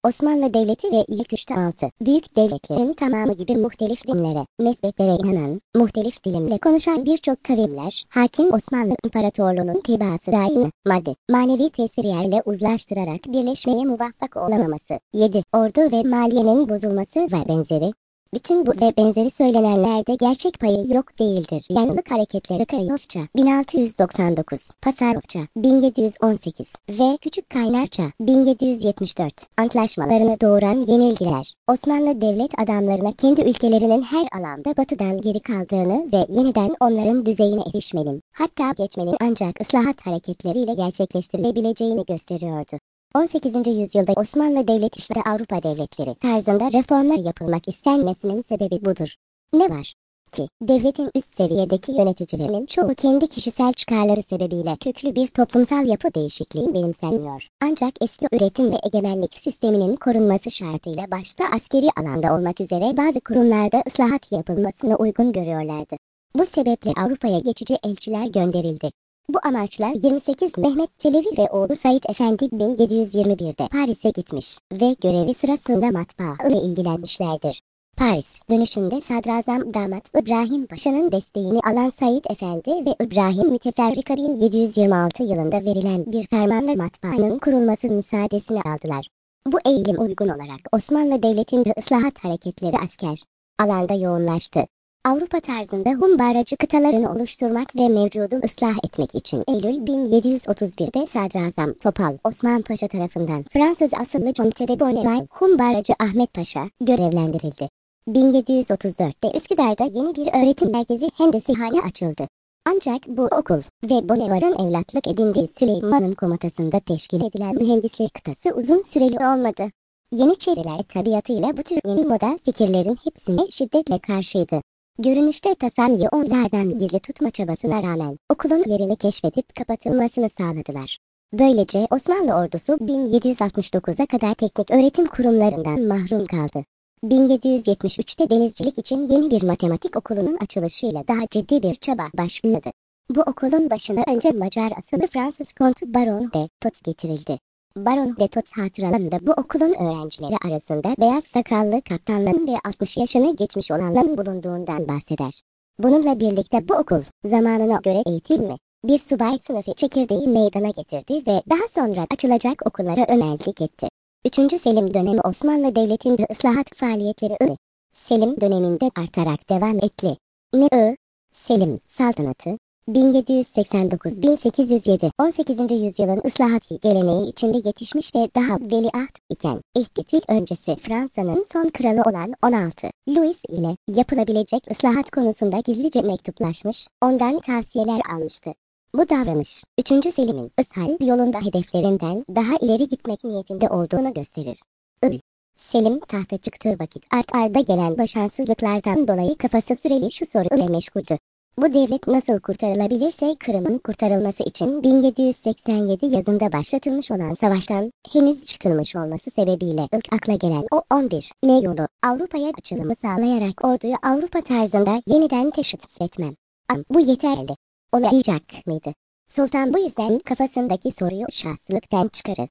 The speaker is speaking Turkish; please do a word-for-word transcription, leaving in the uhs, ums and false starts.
Osmanlı Devleti ve ilk üçte altı büyük devletlerin tamamı gibi muhtelif dinlere, mezheplere inanan, muhtelif dilimle konuşan birçok kavimler, hakim Osmanlı İmparatorluğu'nun tebaası daimi, maddi, manevi tesir yerle uzlaştırarak birleşmeye muvaffak olamaması, yedi Ordu ve maliyenin bozulması ve benzeri. Bütün bu ve benzeri söylenenlerde gerçek payı yok değildir. Yanlılık hareketleri Karayofça bin altı yüz doksan dokuz, Pasarofça bin yedi yüz on sekiz ve Küçük Kaynarca bin yedi yüz yetmiş dört antlaşmalarını doğuran yenilgiler, Osmanlı devlet adamlarına kendi ülkelerinin her alanda batıdan geri kaldığını ve yeniden onların düzeyine erişmenin, hatta geçmenin ancak ıslahat hareketleriyle gerçekleştirilebileceğini gösteriyordu. on sekizinci yüzyılda Osmanlı Devleti işte Avrupa devletleri tarzında reformlar yapılmak istenmesinin sebebi budur. Ne var ki, devletin üst seviyedeki yöneticilerinin çoğu kendi kişisel çıkarları sebebiyle köklü bir toplumsal yapı değişikliği benimsenmiyor. Ancak eski üretim ve egemenlik sisteminin korunması şartıyla başta askeri alanda olmak üzere bazı kurumlarda ıslahat yapılmasını uygun görüyorlardı. Bu sebeple Avrupa'ya geçici elçiler gönderildi. Bu amaçla yirmi sekiz Mehmet Çelebi ve oğlu Said Efendi bin yedi yüz yirmi birde Paris'e gitmiş ve görevi sırasında matbaa ile ilgilenmişlerdir. Paris dönüşünde Sadrazam Damat İbrahim Paşa'nın desteğini alan Said Efendi ve İbrahim Müteferrika bin yedi yüz yirmi altı yılında verilen bir fermanla matbaanın kurulması müsaadesini aldılar. Bu eğilim uygun olarak Osmanlı Devleti'nde ıslahat hareketleri asker alanda yoğunlaştı. Avrupa tarzında humbaracı kıtalarını oluşturmak ve mevcudu ıslah etmek için Eylül bin yedi yüz otuz birde Sadrazam Topal Osman Paşa tarafından Fransız asıllı Comte de Bonneval humbaracı Ahmet Paşa görevlendirildi. bin yedi yüz otuz dörtte Üsküdar'da yeni bir öğretim merkezi Hendesihane açıldı. Ancak bu okul ve Bonneval'ın evlatlık edindiği Süleyman'ın komutasında teşkil edilen mühendislik kıtası uzun süreli olmadı. Yeniçeriler tabiatıyla bu tür yeni moda fikirlerin hepsine şiddetle karşıydı. Görünüşte tasarıyı onlardan gizli tutma çabasına rağmen okulun yerini keşfedip kapatılmasını sağladılar. Böylece Osmanlı ordusu bin yedi yüz altmış dokuza kadar teknik öğretim kurumlarından mahrum kaldı. bin yedi yüz yetmiş üçte denizcilik için yeni bir matematik okulunun açılışıyla daha ciddi bir çaba başladı. Bu okulun başına önce Macar asıllı Fransız Kont Baron de Tot getirildi. Baron de Tot hatıralarında bu okulun öğrencileri arasında beyaz sakallı kaptanların ve altmış yaşını geçmiş olanların bulunduğundan bahseder. Bununla birlikte bu okul, zamanına göre eğitilme, bir subay sınıfı çekirdeği meydana getirdi ve daha sonra açılacak okullara önerlik etti. üçüncü Selim dönemi Osmanlı Devleti'nde ıslahat faaliyetleri I. Selim döneminde artarak devam etti. Ne I. Selim saltanatı bin yedi yüz seksen dokuz bin sekiz yüz yedi on sekizinci yüzyılın ıslahat geleneği içinde yetişmiş ve daha veliaht iken İhtitil öncesi Fransa'nın son kralı olan on altı Louis ile yapılabilecek ıslahat konusunda gizlice mektuplaşmış, ondan tavsiyeler almıştı. Bu davranış, üçüncü Selim'in ıshal yolunda hedeflerinden daha ileri gitmek niyetinde olduğunu gösterir. I. Selim tahta çıktığı vakit art arda gelen başarısızlıklardan dolayı kafası süreli şu soru ile meşguldü. Bu devlet nasıl kurtarılabilirse Kırım'ın kurtarılması için bin yedi yüz seksen yedi yazında başlatılmış olan savaştan henüz çıkılmış olması sebebiyle ilk akla gelen o on bir M yolu Avrupa'ya açılımı sağlayarak orduyu Avrupa tarzında yeniden teşhis etmem. Ama bu yeterli olabilecek miydi? Sultan bu yüzden kafasındaki soruyu şahsılıktan çıkarıp